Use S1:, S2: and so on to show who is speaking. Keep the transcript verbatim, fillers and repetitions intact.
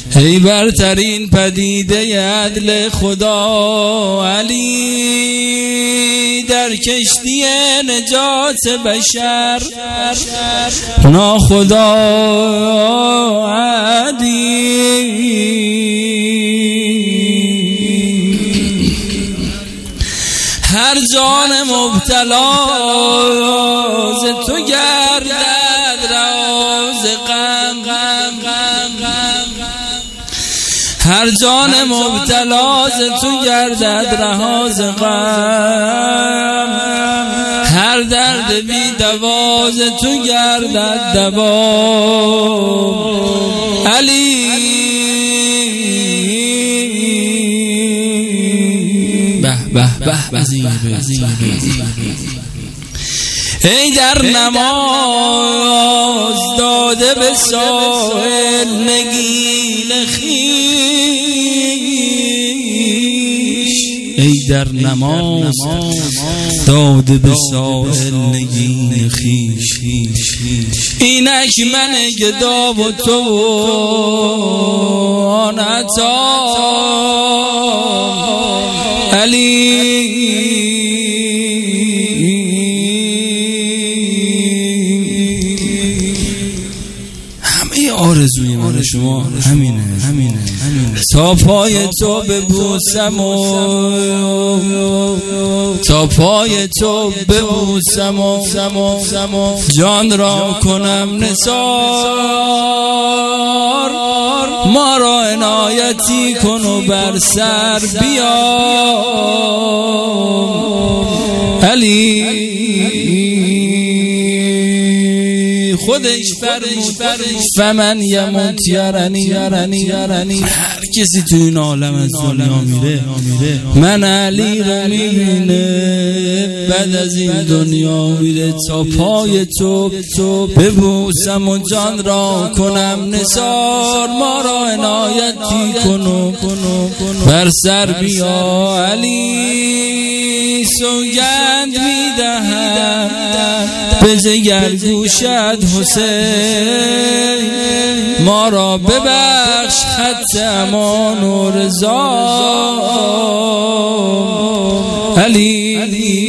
S1: ای برترین پدیده عدل خدا علی، در کشتی نجات بشر ناخدا علی. هر جان مبتلا ز تو گردد رها ز غم، هر جان مبتلا ز تو گردد رها ز غم، هر درد بی دوا ز تو گردد دوا علی. به به به ای در نماز داده به ساحل نگین خویش، ای در نماز داده به ساحل نگین خویش. اینک من گدا و تو آن عطا علی. همه آرزوی من شما همینه همینه تا پای تو ببوسم و تا پای تو ببوسم و جان را کنم نثار، ما را عنایتی کن و بر سر بیا علی. خودش فرمود فمن یموت یرنی، هر کسی تو این عالم از دنیا میره من علی رو میبینه، بعد از این دنیا میره تا پای تو ببوسم و جان را کنم نثار، ما را عنایتی کنو بر سر بیا علی. سوگند میدهم به جگر گوشت حسین، ما را ببخش خط امان و رضا علی.